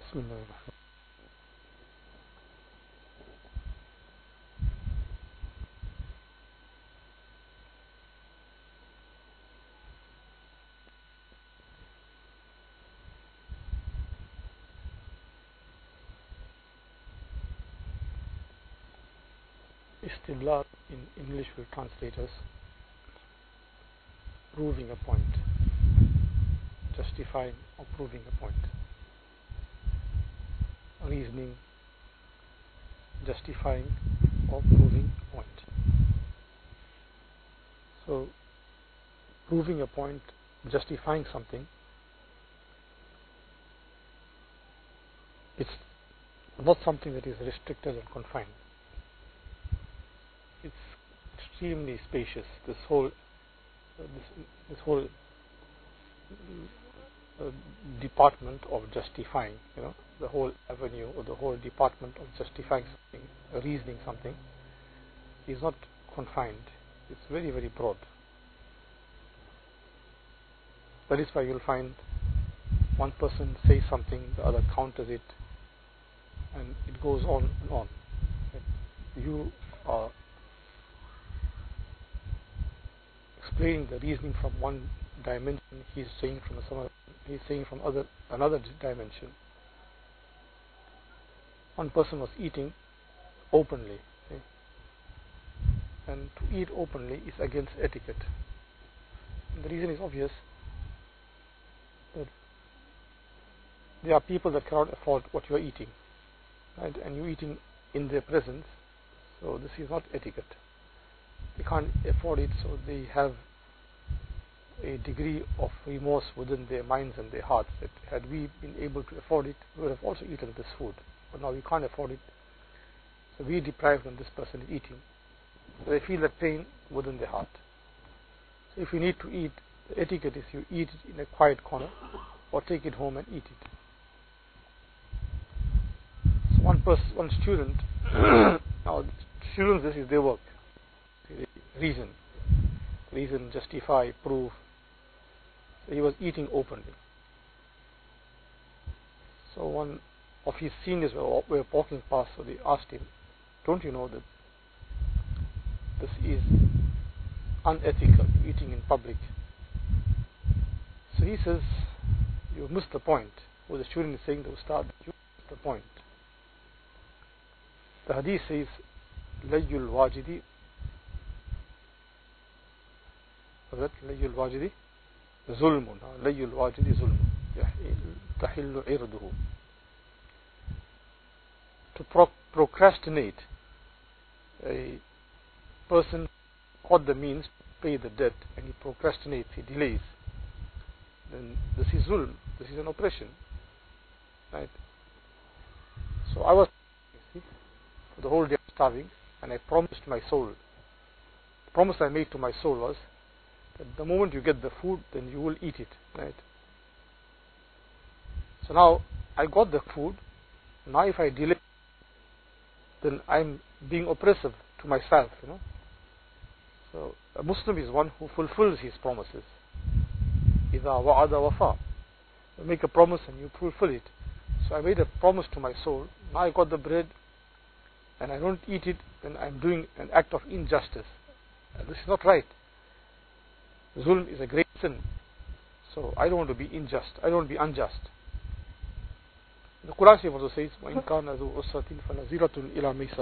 بسم الله الرحمن Istidlal in English will translate as proving a point, justifying or proving a point, reasoning, justifying or proving a point. So proving a point, justifying something, it's not something that is restricted and confined. It's extremely spacious. This whole department of justifying, the whole avenue or the whole department of justifying something, reasoning something, is not confined. It's very, very broad. That is why you'll find one person says something, the other counters it, and it goes on and on. You are explaining the reasoning from one dimension, he's saying from another dimension. One person was eating openly, and to eat openly is against etiquette. And the reason is obvious, that there are people that cannot afford what you are eating, right? And you're eating in their presence, so this is not etiquette. They can't afford it, so they have a degree of remorse within their minds and their hearts that had we been able to afford it, we would have also eaten this food, but now we can't afford it, so we deprive them. This person is eating, so they feel that pain within their heart. So if you need to eat, the etiquette is you eat it in a quiet corner or take it home and eat it. So one student now students, this is their work. Reason, justify, prove. So he was eating openly. So one of his seniors were walking past, so they asked him, "Don't you know that this is unethical, eating in public?" So he says, "You missed the point." Well, the student is saying to the Ustad, "You missed the point. The hadith says, Layul wajidi, Layul wajidi zulmun, Layul wajidi zulmun, tahillu irduhu." To procrastinate, a person got the means to pay the debt and he procrastinates, he delays, then this is zulm, this is an oppression, right? So I was, for the whole day starving, and I promised my soul, the promise I made to my soul was that the moment you get the food, then you will eat it, right? So now I got the food. Now if I delay, then I'm being oppressive to myself, So a Muslim is one who fulfills his promises. إِذَا وَعَدَ وَفَى. You make a promise and you fulfill it. So I made a promise to my soul. Now I got the bread and I don't eat it, then I'm doing an act of injustice. And this is not right. Zulm is a great sin. So I don't want to be unjust. I don't want to be unjust. The Quran also says, وَإِنْ كَانَ ذُو أُسْرَةٍ فَنَظِرَةٌ إِلَى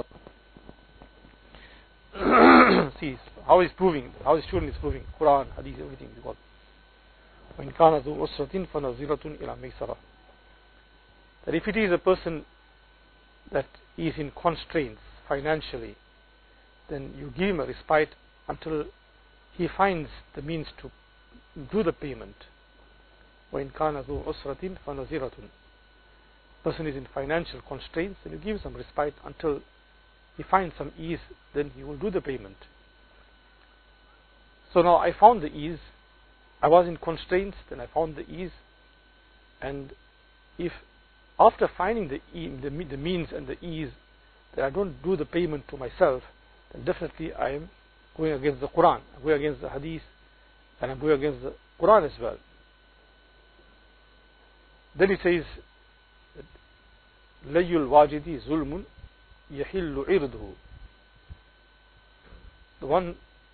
مَيْسَرَةٍ. See how he's proving, how the student is proving. Quran, Hadith, everything he got. وَإِنْ كَانَ ذُو أُسْرَةٍ فَنَظِرَةٌ إِلَى مَيْسَرَةٍ. That if it is a person that is in constraints financially, then you give him a respite until he finds the means to do the payment. وَإِنْ كَانَ ذُو أُسْرَةٍ فَنَظِرَةٌ. Person is in financial constraints, then you give some respite until he finds some ease, then he will do the payment. So now I found the ease. I was in constraints, then I found the ease. And if after finding the means and the ease, that I don't do the payment to myself, then definitely I am going against the Quran, I'm going against the Hadith, and I'm going against the Quran as well. Then he says, لَيُّ الْوَاجِدِ ظُلْمٌ يَحِلُّ عِرْضُهُ. The one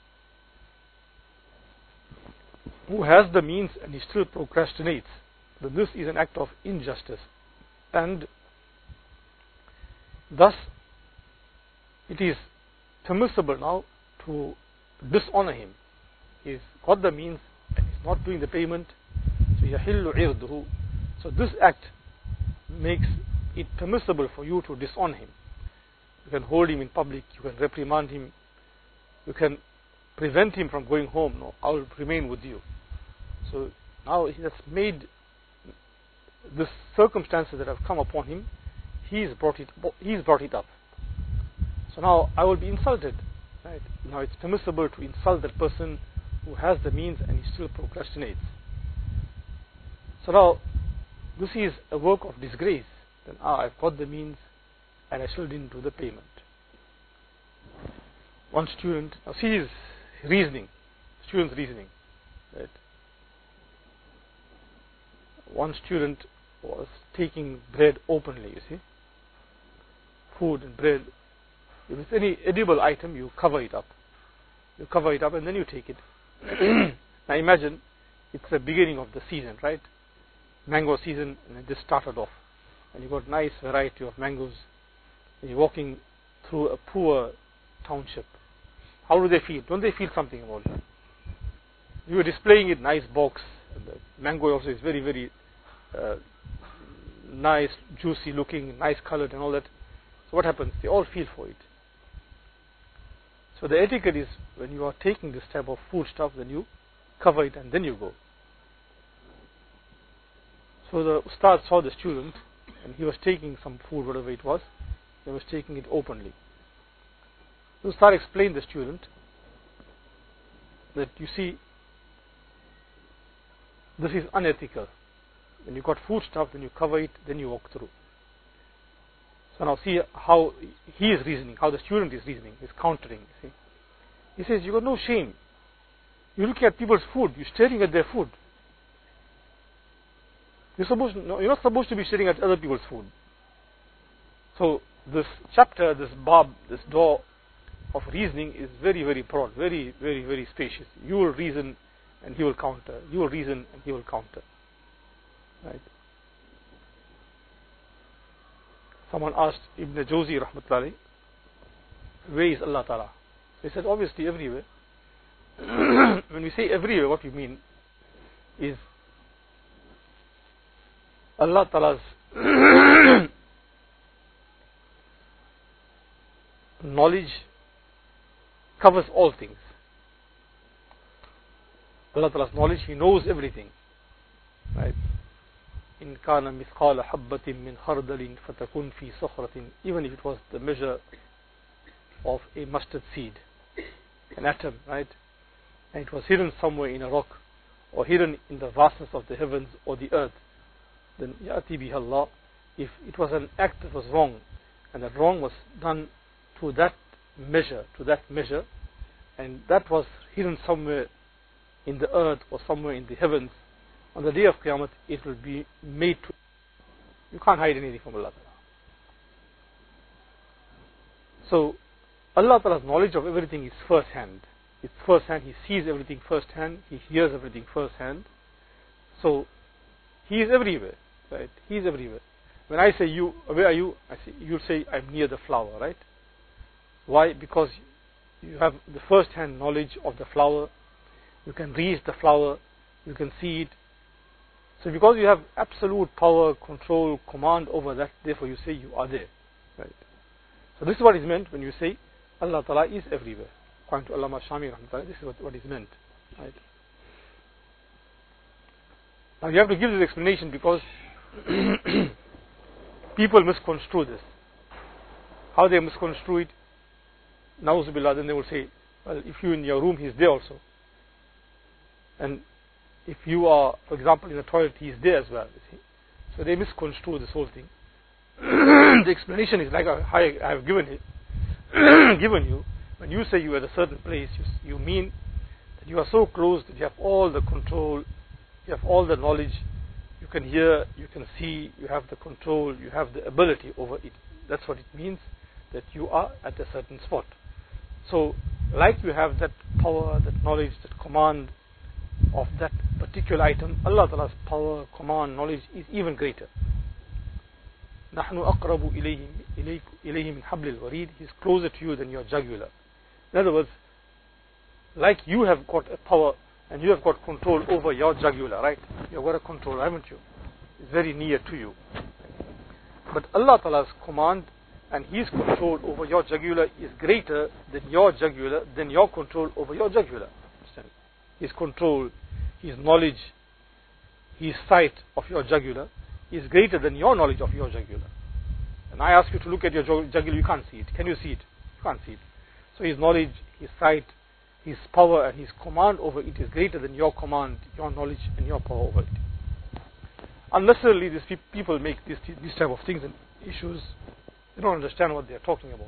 who has the means and he still procrastinates, then this is an act of injustice, and thus it is permissible now to dishonor him. He's got the means and he's not doing the payment, so يَحِلُّ عِرْضُهُ. So this act makes it permissible for you to disown him. You can hold him in public, you can reprimand him, you can prevent him from going home. No, I will remain with you. So now he has made this circumstances that have come upon him, he's brought it up. So now I will be insulted. Right? Now it's permissible to insult that person who has the means and he still procrastinates. So now this is a work of disgrace. Then I've got the means and I still didn't do the payment. One student, now see his reasoning, student's reasoning. Right? One student was taking bread openly, you see. Food and bread. If it's any edible item, you cover it up. You cover it up and then you take it. Now imagine it's the beginning of the season, right? Mango season, and it just started off. And you got nice variety of mangoes. And you're walking through a poor township. How do they feel? Don't they feel something about that? You are displaying it nice box. And the mango also is very, very nice, juicy looking, nice colored and all that. So what happens? They all feel for it. So the etiquette is when you are taking this type of food stuff, then you cover it and then you go. So the Ustad saw the student and he was taking some food, whatever it was, he was taking it openly. The Ustad explained to the student that you see, this is unethical. When you got food stuff, then you cover it, then you walk through. So now see how he is reasoning, how the student is reasoning, is countering. See? He says, you got no shame. You're looking at people's food, you're staring at their food. You're not supposed to be staring at other people's food. So this chapter, this bab, this door of reasoning is very, very broad, very, very, very spacious. You will reason and he will counter. You will reason and he will counter. Right? Someone asked Ibn Jawzi rahmatullahi, where is Allah Ta'ala? He said, obviously everywhere. When we say everywhere, what we mean is Allah Ta'ala's knowledge covers all things. Allah Ta'ala's knowledge, He knows everything. Right? In kana mithqala habbatin min khardalin fatakun fi sakhratin, even if it was the measure of a mustard seed, an atom, right? And it was hidden somewhere in a rock, or hidden in the vastness of the heavens or the earth, then ya'ti biha Allah. If it was an act that was wrong, and that wrong was done to that measure, and that was hidden somewhere in the earth or somewhere in the heavens, on the day of Qiyamah it will be made to. You can't hide anything from Allah Ta'ala. So Allah Ta'ala's knowledge of everything is first hand. It's first hand. He sees everything first hand. He hears everything first hand. So He is everywhere, right? He is everywhere. When I say you, where are you? You'll say I'm near the flower, right? Why? Because you have the first hand knowledge of the flower. You can reach the flower. You can see it. So because you have absolute power, control, command over that, therefore you say you are there, right? So this is what is meant when you say Allah Ta'ala is everywhere. According to Allama Shami rahmatullah, this is what is meant, right? Now you have to give this explanation because people misconstrue this. How they misconstrue it, na'uzubillah, then they will say, well, if you're in your room, He's there also. And if you are, for example, in the toilet, He is there as well. You see? So they misconstrue this whole thing. The explanation is like I have given you. When you say you are at a certain place, you mean that you are so close that you have all the control, you have all the knowledge, you can hear, you can see, you have the control, you have the ability over it. That's what it means, that you are at a certain spot. So, like you have that power, that knowledge, that command of that particular item, Allah Ta'ala's power, command, knowledge is even greater. نحن أقرب إليه من حبل الوريد. He's closer to you than your jugular. In other words, like you have got a power and you have got control over your jugular, right? You've got a control, haven't you? It's very near to you. But Allah Ta'ala's command and His control over your jugular is greater than your jugular, than your control over your jugular. Understand? His control, His knowledge, His sight of your jugular is greater than your knowledge of your jugular. And I ask you to look at your jugular, you can't see it. Can you see it? You can't see it. So His knowledge, His sight, His power and His command over it is greater than your command, your knowledge and your power over it. Unnecessarily, these people make these type of things and issues. They don't understand what they are talking about.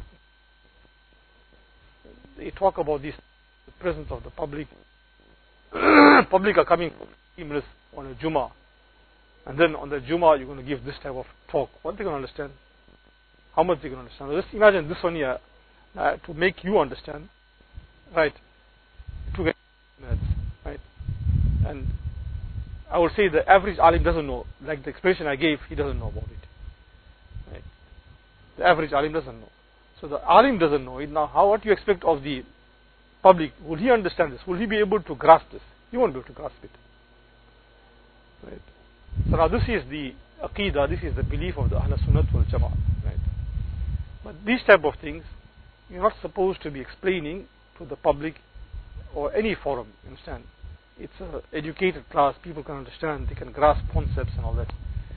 They talk about this, the presence of the public. Public are coming 15 minutes on a Jummah. And then on the Jummah, you're going to give this type of talk. What are they going to understand? How much they going to understand? Just imagine this one here, to make you understand, right? 2 minutes, right? And I would say the average alim doesn't know. Like the explanation I gave, he doesn't know about it. Right? The average alim doesn't know. So the alim doesn't know it. Now, what do you expect of the public? Will he understand this? Will he be able to grasp this? He won't be able to grasp it. Right? So now this is the Aqidah, this is the belief of the Ahl Sunnat wal Jama'ah. Right? But these type of things, you're not supposed to be explaining to the public or any forum, you understand? It's an educated class, people can understand, they can grasp concepts and all that.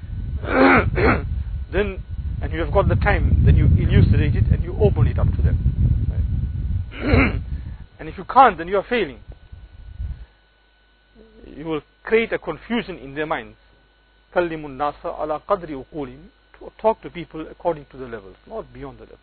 Then, and you have got the time, then you elucidate it and you open it up to them. Right? And if you can't, then you are failing. You will create a confusion in their minds. كَلِّمُ النَّاسَ عَلَى قَدْرِ أُقُولِهِمْ. To talk to people according to the levels, not beyond the level.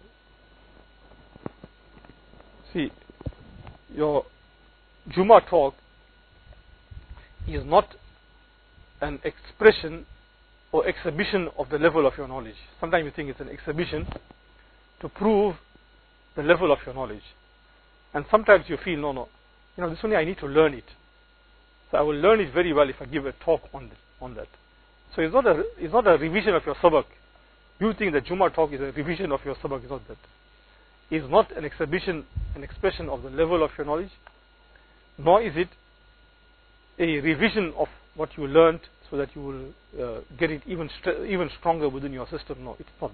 See, your Jummah talk is not an expression or exhibition of the level of your knowledge. Sometimes you think it's an exhibition to prove the level of your knowledge. And sometimes you feel, no, this only I need to learn it. So I will learn it very well if I give a talk on that. So it's not a revision of your sabak. You think that Jummah talk is a revision of your sabak. It's not that. It's not an exhibition, an expression of the level of your knowledge, nor is it a revision of what you learned so that you will get it even stronger within your system. No, it's not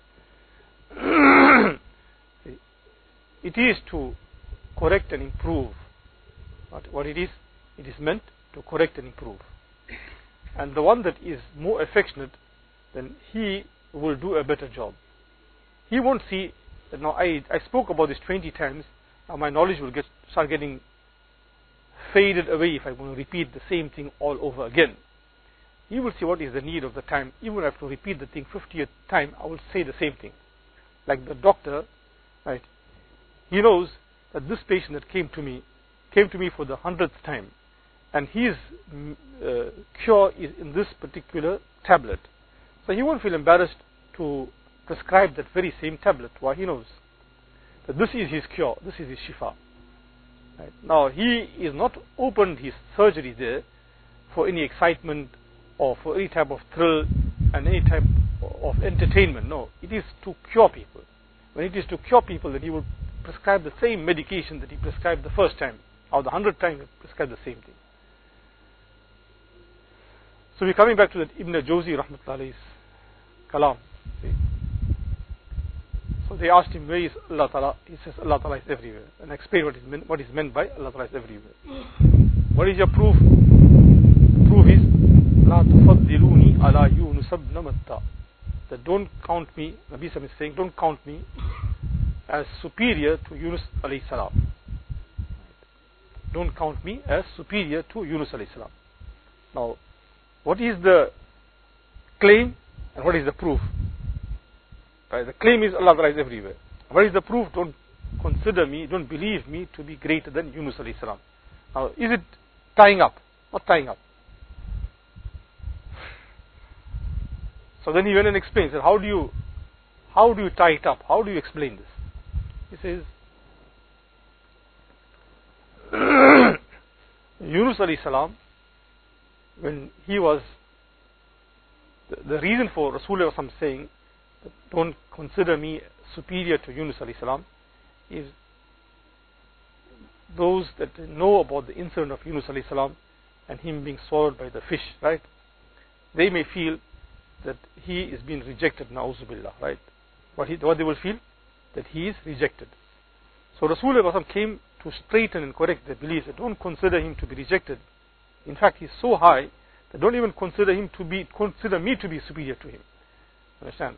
that. It is to correct and improve. What it is meant to correct and improve. And the one that is more affectionate, then he will do a better job. He won't see that now I spoke about this 20 times, now my knowledge will start getting faded away if I'm going to repeat the same thing all over again. He will see what is the need of the time. Even if I have to repeat the thing 50th time, I will say the same thing. Like the doctor, right? He knows that this patient that came to me for the 100th time, and his cure is in this particular tablet. So he won't feel embarrassed to prescribe that very same tablet. Why? He knows that this is his cure, this is his shifa. Right? Now he is not opened his surgery there for any excitement or for any type of thrill and any type of entertainment. No, it is to cure people. When it is to cure people, then he will prescribe the same medication that he prescribed the first time, or the 100th time he prescribed the same thing. So we're coming back to that Ibn Jawzi rahmatullahi kalam. So they asked him, where is Allah Ta'ala? He says, Allah Ta'ala is everywhere. And explain what is meant by Allah Ta'ala is everywhere. What is your proof? The proof is, La tufaddiluni ala Yunus ibn Matta. That don't count me, Nabi Sallam is saying, don't count me as superior to Yunus alayhi salam. Don't count me as superior to Yunus alayhi salam. Now, what is the claim and what is the proof? Right? The claim is Allah Ta'ala is everywhere. What is the proof? Don't consider me, don't believe me to be greater than Yunus alayhi salam. Now, is it tying up? Not tying up. So then he went and explained, said, how do you tie it up? How do you explain this? He says, Yunus alayhi salam, when he was, the reason for Rasulullah saying, that don't consider me superior to Yunus alayhi salam, is those that know about the incident of Yunus alayhi salam and him being swallowed by the fish, right? They may feel that he is being rejected, na'uzu billah, right? What they will feel? That he is rejected. So Rasulullah came to straighten and correct their beliefs. That don't consider him to be rejected. In fact, he's so high that don't even consider me to be superior to him. Understand?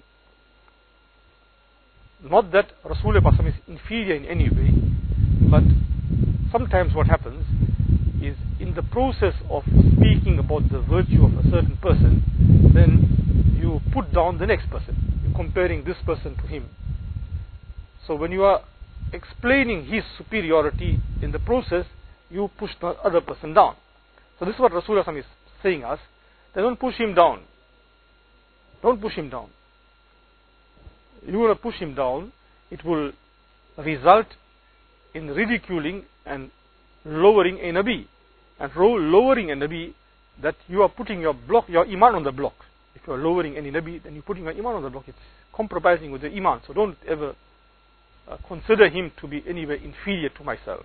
Not that Rasulullah is inferior in any way, but sometimes what happens is in the process of speaking about the virtue of a certain person, then you put down the next person. You're comparing this person to him. So when you are explaining his superiority in the process, you push the other person down. So this is what Rasulullah is saying us. They don't push him down. Don't push him down. You want to push him down, it will result in ridiculing and lowering a Nabi. And lowering a Nabi, that you are putting your iman on the block. If you are lowering any Nabi, then you're putting your iman on the block. It's compromising with your iman. So don't ever consider him to be anywhere inferior to myself.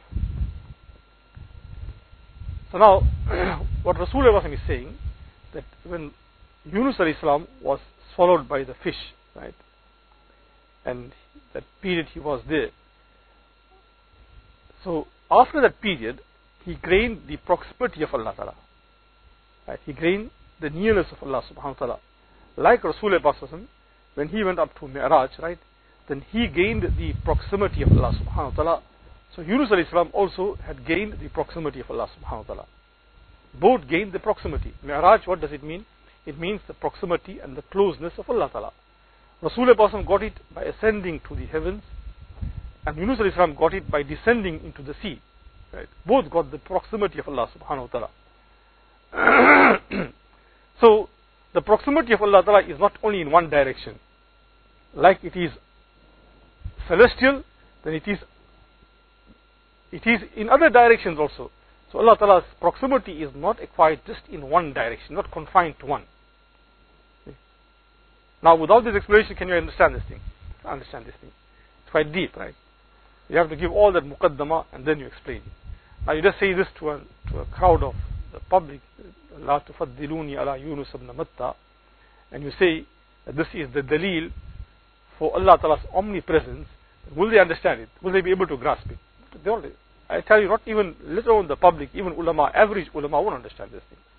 So now, what Rasulullah is saying, that when Yunus alayhi salam was swallowed by the fish, right, and that period he was there, so after that period, he gained the proximity of Allah Ta'ala. Right? He gained the nearness of Allah Subhanahu wa Ta'ala. Like Rasulullah, when he went up to Mi'raj, right, then he gained the proximity of Allah Subhanahu wa Ta'ala. So Yunus alayhi salam also had gained the proximity of Allah Subhanahu wa Ta'ala. Both gained the proximity. Mi'raj, what does it mean? It means the proximity and the closeness of Allah Ta'ala. Rasulullah got it by ascending to the heavens, and Yunus alayhi salam got it by descending into the sea. Right? Both got the proximity of Allah Subhanahu wa Ta'ala. So the proximity of Allah Ta'ala is not only in one direction. Like it is celestial, then it is in other directions also. So Allah Ta'ala's proximity is not acquired just in one direction, not confined to one. Now without this explanation, can you understand this thing? Understand this thing. It's quite deep, right? You have to give all that muqaddama and then you explain. Now you just say this to a crowd of the public, La tufaddiluni ala Yunus ibn Matta, and you say that this is the dalil for Allah Ta'ala's omnipresence. Will they understand it? Will they be able to grasp it? I tell you, not even let alone the public, even ulama, average ulama won't understand this thing.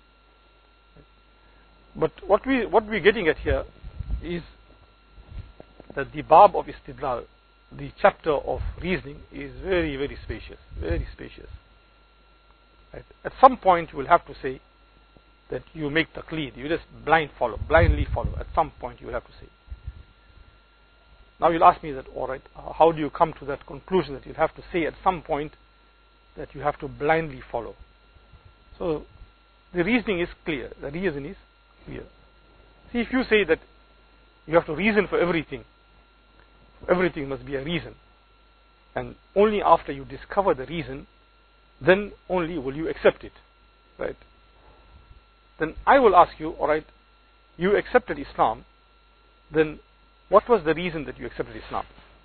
But what we're getting at here is that the bab of istidlal, the chapter of reasoning, is very, very spacious, very spacious. Right? At some point you will have to say that you make taqleed, you just blindly follow. At some point you will have to say. Now you'll ask me that, alright, how do you come to that conclusion that you'll have to say at some point that you have to blindly follow? So the reasoning is clear, the reason is clear. See, if you say that you have to reason for everything must be a reason, and only after you discover the reason, then only will you accept it, right? Then I will ask you, alright, you accepted Islam, then what was the reason that you accepted Islam?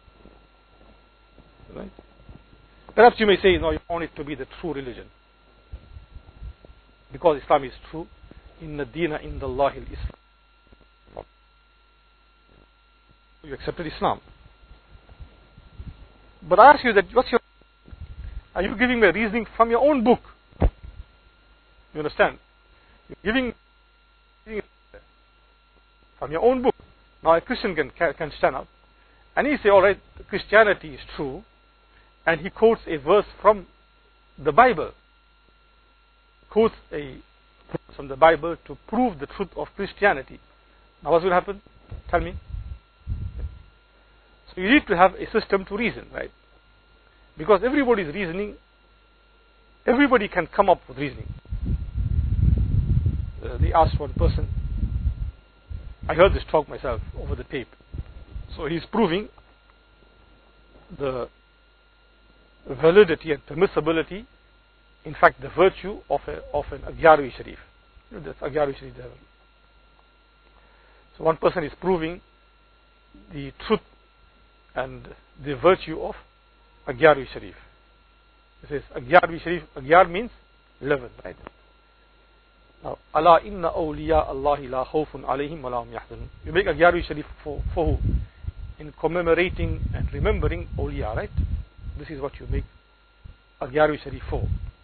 Right? Perhaps you may say, no, you found it to be the true religion. Because Islam is true, inna deena indallahi al-Islam. You accepted Islam. But I ask you that, are you giving me a reasoning from your own book? You understand? You're giving from your own book. Now a Christian can stand up and he say, alright, Christianity is true, and he quotes a verse from the Bible. Quotes a verse from the Bible to prove the truth of Christianity. Now what will happen? Tell me. So you need to have a system to reason, right? Because everybody is reasoning, everybody can come up with reasoning. They asked one person, I heard this talk myself over the tape. So he's proving the validity and permissibility, in fact the virtue of an Aghyarvi Sharif. That's Aghyarvi Sharif. So one person is proving the truth and the virtue of Aghyarvi Sharif. It says Aghyarvi Sharif. Aghyar means 11, right? Now, Allah inna awliya Allahi la khawfun alayhim wa lahum yahzanun. You make Aghyarvi Sharif for who? In commemorating and remembering awliya, right? This is what you make Aghyarvi Sharif for.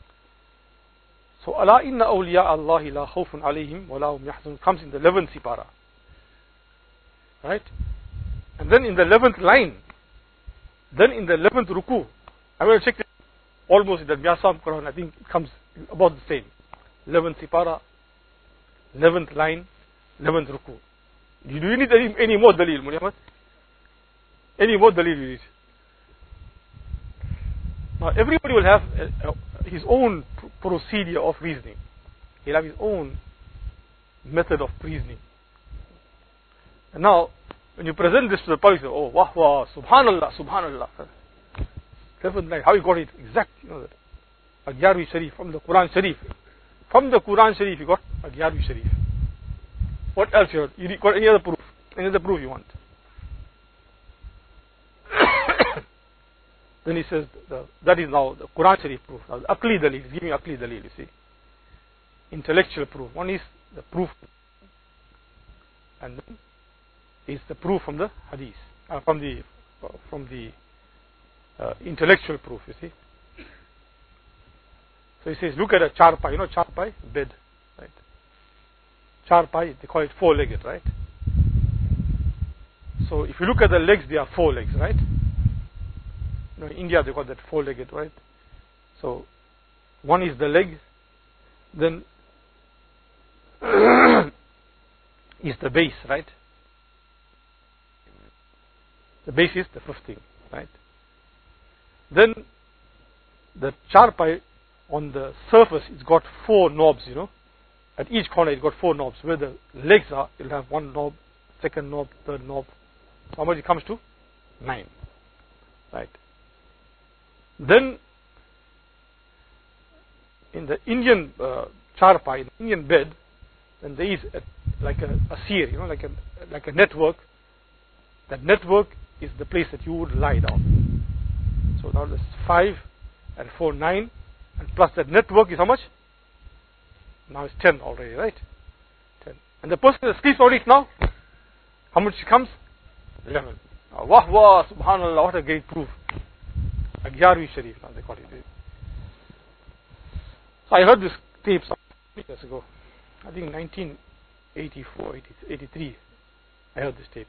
So Allah inna awliya Allahi la khawfun alayhim wa lahum yahzanun comes in the 11th sipara, right? And then in the 11th line, then in the 11th ruku, I will check it almost in the Myasam Quran, I think it comes about the same. 11th sipara, 11th line, 11th ruku. Do you need any more dalil, Muhammad? Any more dalil you need? Now everybody will have his own procedure of reasoning. He'll have his own method of reasoning. And now, when you present this to the public, oh, wah wah, subhanallah, subhanallah. Definitely, how you got it exact, you know that. Aghyarvi Sharif from the Quran Sharif. From the Quran Sharif, you got Aghyarvi Sharif. What else you got? Any other proof? Any other proof you want? Then he says, that is now the Quran Sharif proof. Now, the Aqli Dalil, he's giving Aqli Dalil, you see. Intellectual proof. One is the proof, and then is the proof from the Hadith, from the intellectual proof, you see. So he says, look at a charpai, you know charpai, bed, right? Charpai, they call it four-legged, right? So if you look at the legs, they are four legs, right? You know, in India they call that four-legged, right? So one is the leg, then is the base, right? The base is the fifth thing, right? Then the charpai on the surface, it's got four knobs, you know. At each corner, it's got four knobs. Where the legs are, it'll have one knob, second knob, third knob. So how much it comes to? 9, right? Then in the Indian charpai, in the Indian bed, then there is like a seer, you know, like a network. That network is the place that you would lie down. So now there's 5 and 4, 9, and plus that network is how much? Now it's 10 already, right? 10. And the person that sleeps on it now, how much it comes? 11. Now, wah wah, subhanallah, what a great proof. Aghyarvi Sharif, now they call it. So I heard this tape some years ago. I think 1984, 83. I heard this tape.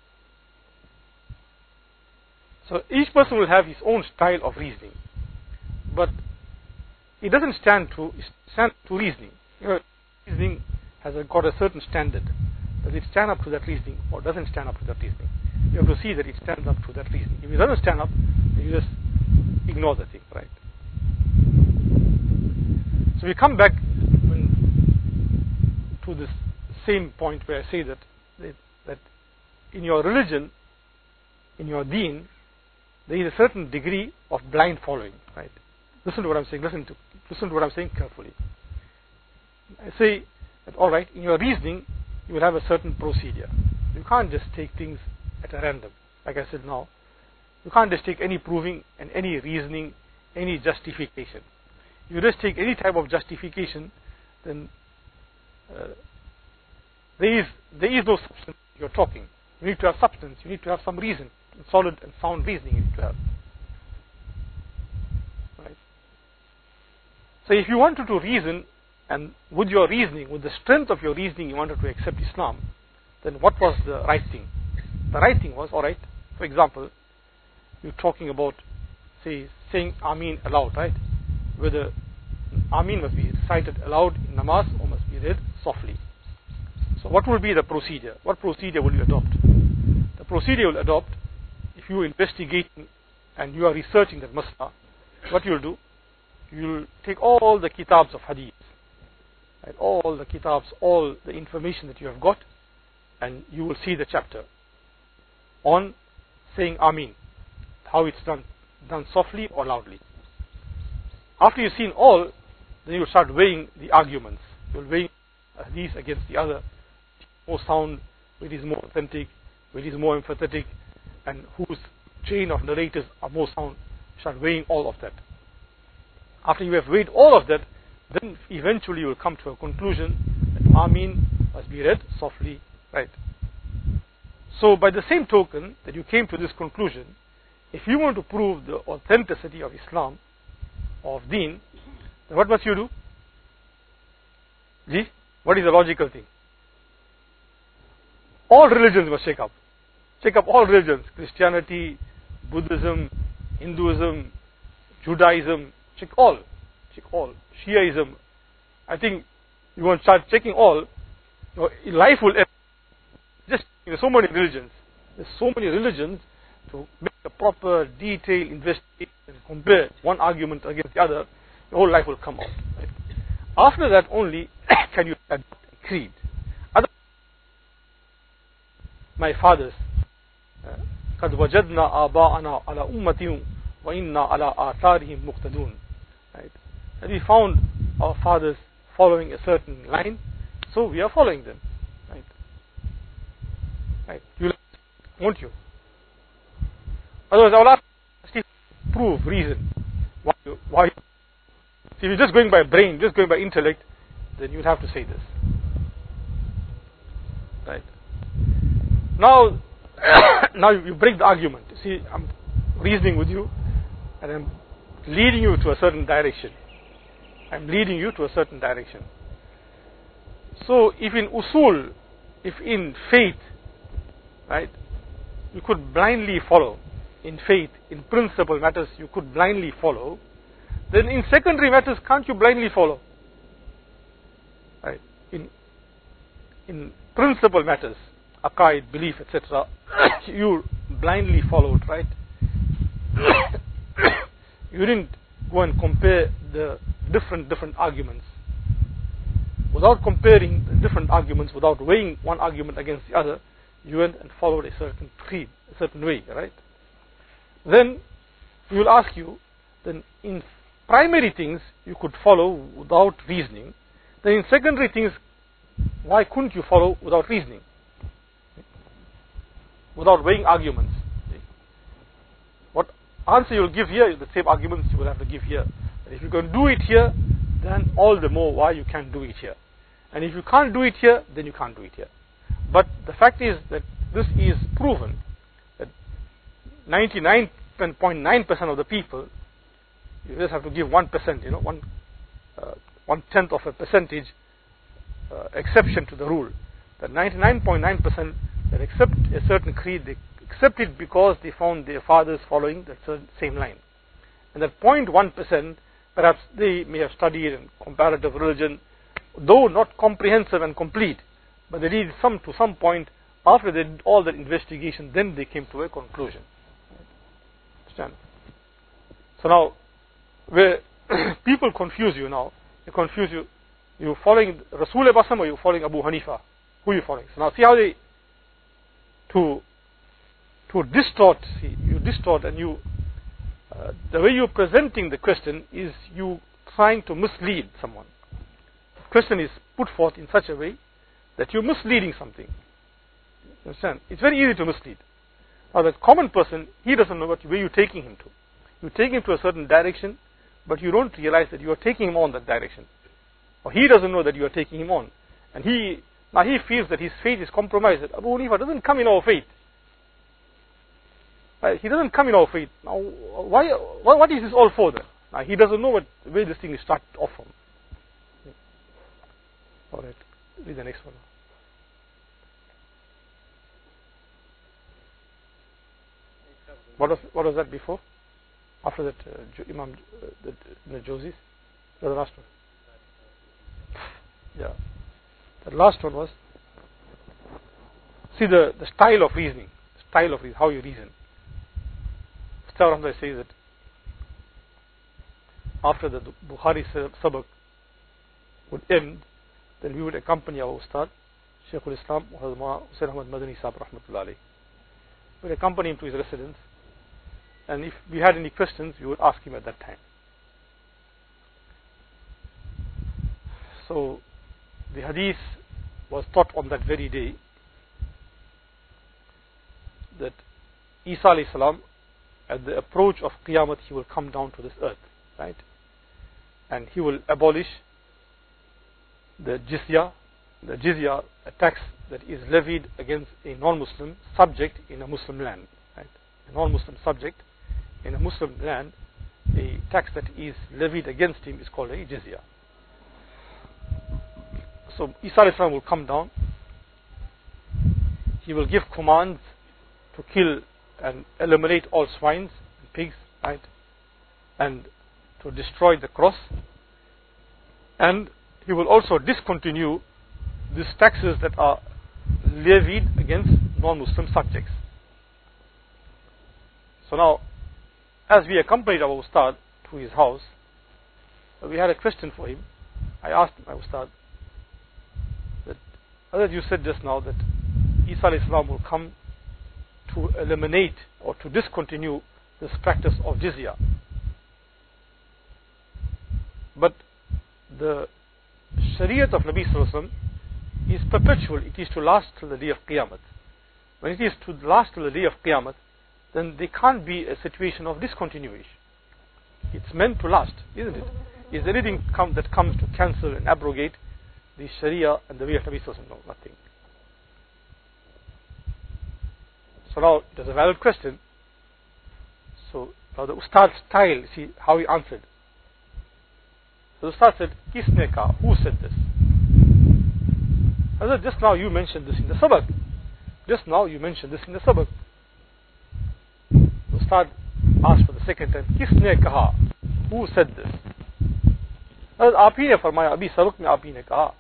So each person will have his own style of reasoning, but it doesn't stand to reasoning. You know, reasoning has got a certain standard. Does it stand up to that reasoning, or doesn't stand up to that reasoning? You have to see that it stands up to that reasoning. If it doesn't stand up, then you just ignore the thing, right? So we come back to this same point where I say that in your religion, in your deen, there is a certain degree of blind following, right? Listen to what I'm saying. Listen to what I'm saying carefully. I say that, all right, in your reasoning, you will have a certain procedure. You can't just take things at a random. Like I said now, you can't just take any proving and any reasoning, any justification. If you just take any type of justification, then there is no substance you're talking. You need to have substance. You need to have some reason, solid and sound reasoning you need to have. Right? So if you wanted to reason, and with your reasoning, with the strength of your reasoning, you wanted to accept Islam, then what was the right thing? The right thing was, all right, for example, you're talking about, say, saying Ameen aloud, right? Whether Ameen must be recited aloud in namaz or must be read softly. So what will be the procedure? What procedure will you adopt? The procedure you will adopt, if you are investigating and you are researching that mas'ala, what you will do, you will take all the kitabs of hadith, right? All the kitabs, all the information that you have got, and you will see the chapter on saying Ameen, how it's done softly or loudly. After you've seen all, then you will start weighing the arguments. You will weigh these against the other, more sound, which is more authentic, which is more empathetic, and whose chain of narrators are more sound. Start weighing all of that. After you have weighed all of that, then eventually you will come to a conclusion that Ameen must be read softly, right? So by the same token that you came to this conclusion, if you want to prove the authenticity of Islam, of Deen, then what must you do? Ji, what is the logical thing? All religions must check up. Check up all religions. Christianity, Buddhism, Hinduism, Judaism, check all. Check all. Shiaism. I think you want to start checking all, your life will end. Just, there's so many religions. There's so many religions to make a proper, detailed investigation and compare one argument against the other, your whole life will come out. Right? After that only can you adopt a creed. My fathers, قد وجدنا آباءنا على أمة وإنا على آثارهم مقتدون. Right? And we found our fathers following a certain line, so we are following them. Right? Right? Won't you? Otherwise, I will ask you to prove reason why. If you're just going by brain, just going by intellect, then you would have to say this. Right? Now, now you break the argument. You see, I'm reasoning with you, and I'm leading you to a certain direction. I'm leading you to a certain direction. So, if in usul, if in faith, right, you could blindly follow, in faith, in principal matters, you could blindly follow, then in secondary matters, can't you blindly follow? Right? In principal matters, aqaid, belief, etc., you blindly followed, right? You didn't go and compare the different arguments. Without comparing the different arguments, without weighing one argument against the other, you went and followed a certain creed, a certain way, right? Then we will ask you, then in primary things you could follow without reasoning, then in secondary things, why couldn't you follow without reasoning? Without weighing arguments. What answer you will give here is the same arguments you will have to give here. But if you can do it here, then all the more why you can't do it here. And if you can't do it here, then you can't do it here. But the fact is that this is proven, that 99.9% of the people, you just have to give 1%, 1/10 of a percentage exception to the rule. That 99.9% that accept a certain creed, they accept it because they found their fathers following that same line. And that 0.1%, perhaps they may have studied in comparative religion, though not comprehensive and complete, but they did to some point, after they did all that investigation, then they came to a conclusion. Understand? So now, where people confuse you now, they confuse you, you're following Rasul Basam or you're following Abu Hanifa? Who are you following? So now see how they, to distort, you distort, and you, the way you're presenting the question is you trying to mislead someone. The question is put forth in such a way that you're misleading something. You understand? It's very easy to mislead. Now the common person, he doesn't know where you're taking him to. You take him to a certain direction, but you don't realize that you are taking him on that direction. Or he doesn't know that you are taking him on. And he feels that his faith is compromised. That Abu Hanifa doesn't come in our faith. Right? He doesn't come in our faith. Now, what is this all for then? Now, he doesn't know where this thing is started off from. Alright, read the next one. What was that before? After that, Imam the Jozis? The last one. Yeah. The last one was, see the style of reasoning. Style of reasoning, how you reason. Rahmah says that after the Bukhari sabak would end, then we would accompany our Ustad Shaykh al-Islam, Hussain Ahmad Madani Sahib Rahmatullah alayhi. We would accompany him to his residence, and if we had any questions, we would ask him at that time. So the hadith was taught on that very day that Isa alayhi salam, at the approach of Qiyamah, he will come down to this earth, right? And he will abolish the jizya, a tax that is levied against a non-Muslim subject in a Muslim land, right? A non-Muslim subject in a Muslim land, a tax that is levied against him is called a jizya. So Isa alayhi salam will come down. He will give commands to kill and eliminate all swines and pigs, right? And to destroy the cross. And he will also discontinue these taxes that are levied against non-Muslim subjects. So now, as we accompanied our Ustad to his house, we had a question for him. I asked my Ustad that, as you said just now, that Isa alayhi salam will come to eliminate or to discontinue this practice of jizya. But the Shariat of Nabi Sallallahu Alaihi Wasallam is perpetual. It is to last till the day of Qiyamah. When it is to last till the day of Qiyamah, then there can't be a situation of discontinuation. It's meant to last, isn't it? Is there anything that comes to cancel and abrogate the Sharia and the way of Nabi Sallallahu Alaihi Wasallam? No, nothing. So now, it is a valid question. So now the Ustad's style, see how he answered. So the Ustad said, Kisne ka? Who said this? I said, just now you mentioned this in the sabak. Just now you mentioned this in the sabak. The Ustad asked for the second time, Kisne kaha? Who said this? I said, Aap hi ne farmaya, abhi sabak mein aap hi ne kaha.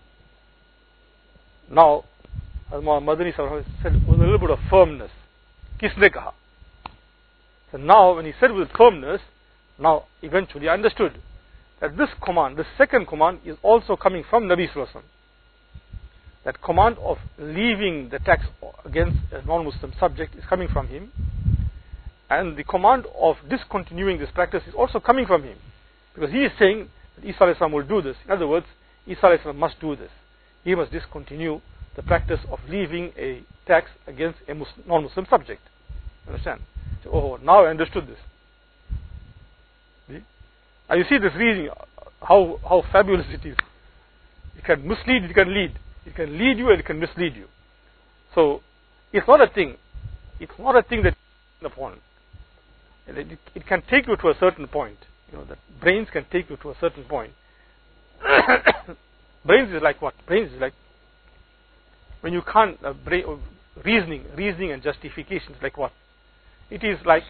Now, as Madani Sahib said with a little bit of firmness, Kisne kaha? So now, when he said with firmness, now eventually I understood that this command, the second command, is also coming from Nabi Sallallahu Alaihi Wasallam. That command of leaving the tax against a non-Muslim subject is coming from him, and the command of discontinuing this practice is also coming from him, because he is saying that Isa alayhi salam will do this. In other words, Isa alayhi salam must do this. He must discontinue the practice of leaving a tax against a non-Muslim subject. Understand? So, oh, now I understood this. See? And you see this reading, how fabulous it is. It can mislead, it can lead. It can lead you and it can mislead you. So, it's not a thing. It's not a thing that upon. It can take you to a certain point. You know, that brains can take you to a certain point. Brains is like what? Brains is like when you can't reasoning and justification is like what? It is like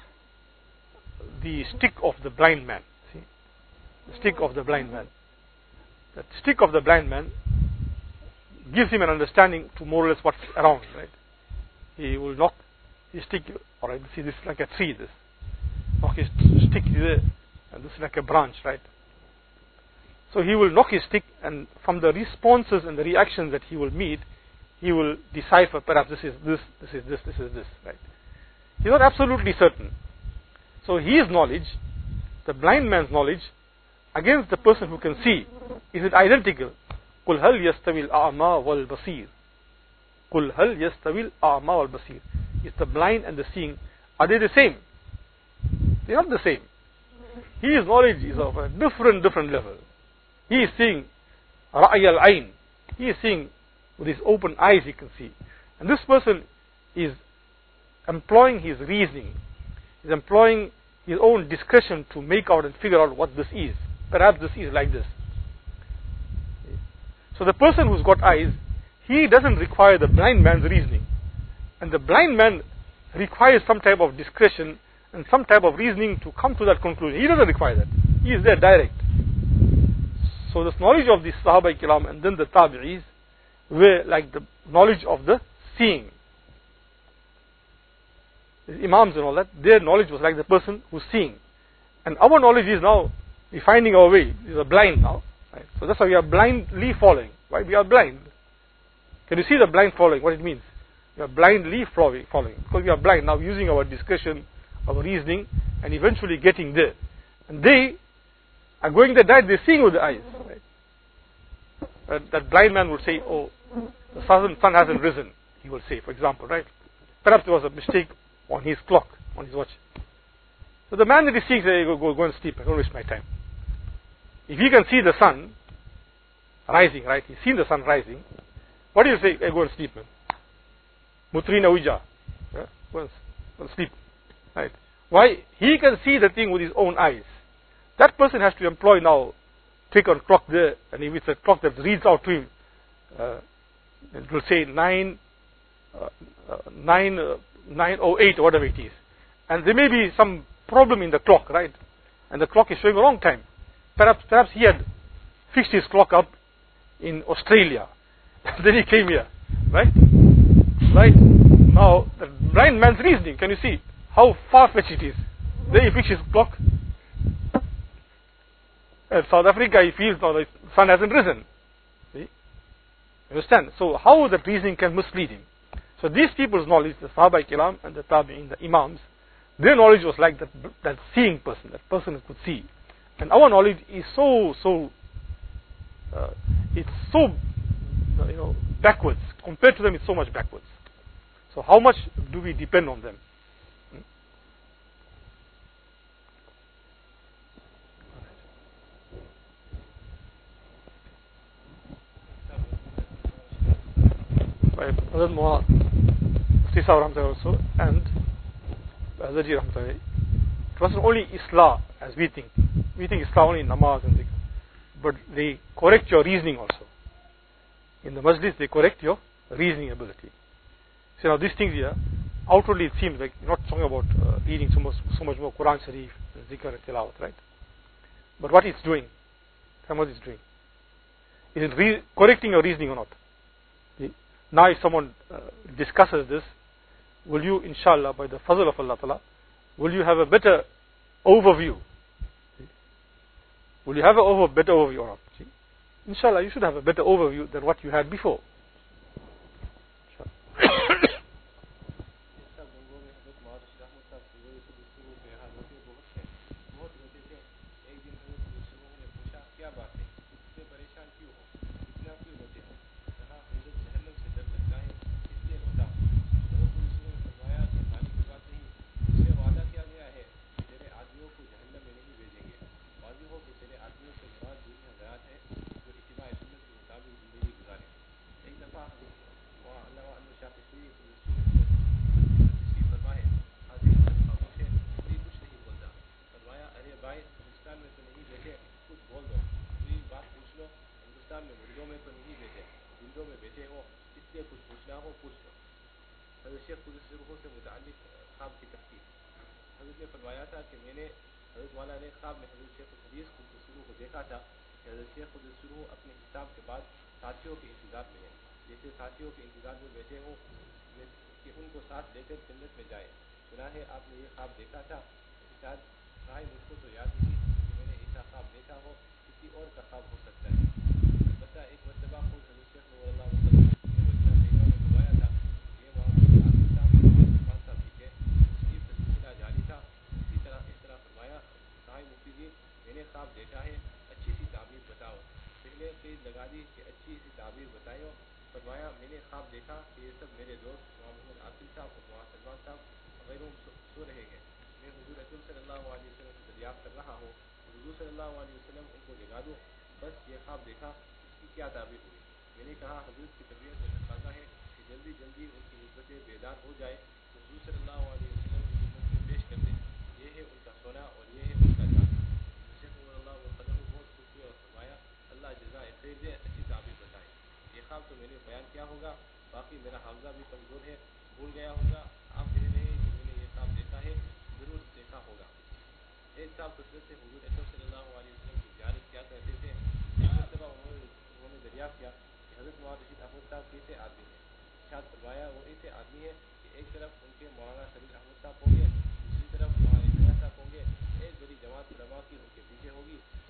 the stick of the blind man. See, the stick of the blind man. That stick of the blind man gives him an understanding to more or less what's around, right? He will knock his stick. All right, see, this is like a tree. This knock his stick there, and this is like a branch, right? So he will knock his stick, and from the responses and the reactions that he will meet, he will decipher, perhaps this is this, this is this, this is this, right? He's not absolutely certain. So his knowledge, the blind man's knowledge, against the person who can see, is it identical? قُلْ هَلْ يَسْتَوِي الْأَعْمَى وَالْبَصِيرُ قُلْ هَلْ يَسْتَوِي الْأَعْمَى وَالْبَصِيرُ. Is the blind and the seeing, are they the same? They're not the same. His knowledge is of a different level. He is seeing رَأْيَ الْعَيْنِ. He is seeing with his open eyes, he can see. And this person is employing his reasoning, is employing his own discretion to make out and figure out what this is. Perhaps this is like this. So the person who's got eyes, he doesn't require the blind man's reasoning. And the blind man requires some type of discretion and some type of reasoning to come to that conclusion. He doesn't require that. He is there direct. So this knowledge of the Sahaba Kiram and then the Tabi'is were like the knowledge of the seeing. The Imams and all that, their knowledge was like the person who's seeing. And our knowledge is now, we're finding our way. We are blind now. Right? So that's why we are blindly following. Why? We are blind. Can you see the blind following, what it means? We are blindly following, because we are blind now, using our discussion, our reasoning, and eventually getting there. And they are going there, they're seeing with the eyes. Right? That blind man would say, oh, the sun hasn't risen, he will say, for example, right? Perhaps there was a mistake on his clock, on his watch. So the man that is seeing says, go and sleep, I don't waste my time. If he can see the sun rising, right? He's seen the sun rising. What do you say? Hey, go and sleep, man. Mutrina uja. Yeah? Go and sleep. Right? Why? He can see the thing with his own eyes. That person has to employ now, take a clock there, and if it's a clock that reads out to him, it will say 9:08 or whatever it is. And there may be some problem in the clock, right? And the clock is showing a wrong time. Perhaps he had fixed his clock up in Australia. Then he came here, right? Right? Now, the blind man's reasoning, can you see how far-fetched it is? Then he fixed his clock. In South Africa, he feels now the sun hasn't risen. See? Understand? So, how that reasoning can mislead him? So, these people's knowledge, the Sahaba Kiram and the Tabi'in, the Imams, their knowledge was like that seeing person, that person who could see. And our knowledge is it's so, backwards. Compared to them, it's so much backwards. So how much do we depend on them? By Hazrat Muhammad also, and Hazrat Ji Rahmatullahi, it wasn't only Islah as we think. We think Islah only in namaz and dhikr. But they correct your reasoning also. In the majlis, they correct your reasoning ability. So now these things here, outwardly it seems like you're not talking about reading so much more Quran Sharif, Zikr and Tilawat, right? But what it's doing, what it's doing, is it correcting your reasoning or not? Now if someone discusses this, will you, inshallah, by the fazl of Allah Ta'ala, will you have a better overview? Will you have a better overview or not? See? Inshallah, you should have a better overview than what you had before.